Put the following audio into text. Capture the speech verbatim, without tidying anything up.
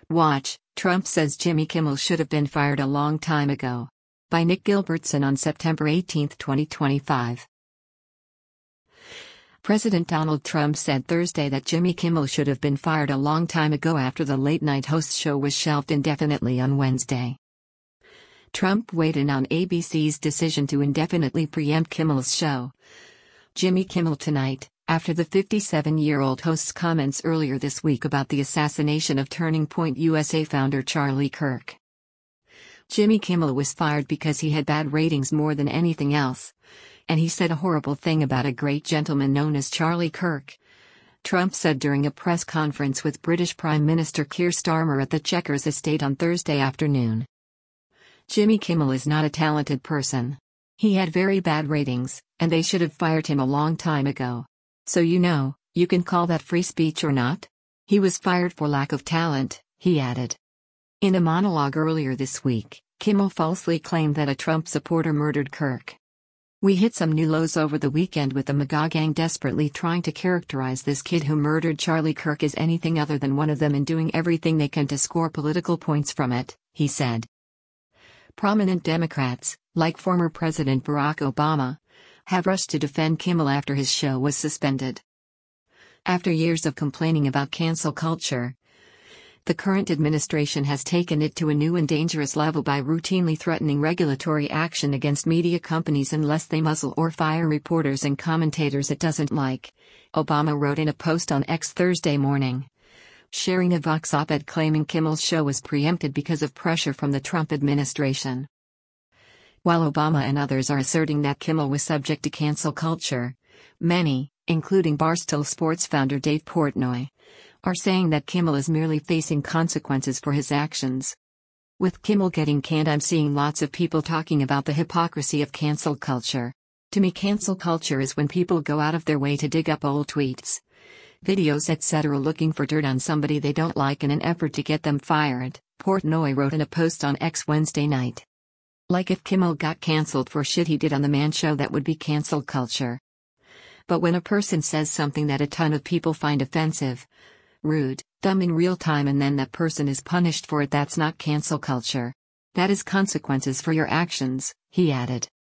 Watch, Trump says Jimmy Kimmel should have been fired a long time ago. By Nick Gilbertson on September eighteenth, twenty twenty-five. President Donald Trump said Thursday that Jimmy Kimmel should have been fired a long time ago after the late-night host show was shelved indefinitely on Wednesday. Trump weighed in on A B C's decision to indefinitely preempt Kimmel's show, Jimmy Kimmel Tonight, after the fifty-seven-year-old host's comments earlier this week about the assassination of Turning Point U S A founder Charlie Kirk. Jimmy Kimmel was fired because he had bad ratings more than anything else, and he said a horrible thing about a great gentleman known as Charlie Kirk, Trump said during a press conference with British Prime Minister Keir Starmer at the Chequers estate on Thursday afternoon. Jimmy Kimmel is not a talented person. He had very bad ratings, and they should have fired him a long time ago. So you know, you can call that free speech or not? He was fired for lack of talent, he added. In a monologue earlier this week, Kimmel falsely claimed that a Trump supporter murdered Kirk. We hit some new lows over the weekend with the MAGA gang desperately trying to characterize this kid who murdered Charlie Kirk as anything other than one of them and doing everything they can to score political points from it, he said. Prominent Democrats, like former President Barack Obama, have rushed to defend Kimmel after his show was suspended. After years of complaining about cancel culture, the current administration has taken it to a new and dangerous level by routinely threatening regulatory action against media companies unless they muzzle or fire reporters and commentators it doesn't like, Obama wrote in a post on X Thursday morning, sharing a Vox op-ed claiming Kimmel's show was preempted because of pressure from the Trump administration. While Obama and others are asserting that Kimmel was subject to cancel culture, many, including Barstool Sports founder Dave Portnoy, are saying that Kimmel is merely facing consequences for his actions. With Kimmel getting canned, I'm seeing lots of people talking about the hypocrisy of cancel culture. To me, cancel culture is when people go out of their way to dig up old tweets, videos, et cetera looking for dirt on somebody they don't like in an effort to get them fired, Portnoy wrote in a post on X Wednesday night. Like if Kimmel got cancelled for shit he did on The Man Show, that would be cancel culture. But when a person says something that a ton of people find offensive, rude, dumb in real time and then that person is punished for it, that's not cancel culture. That is consequences for your actions, he added.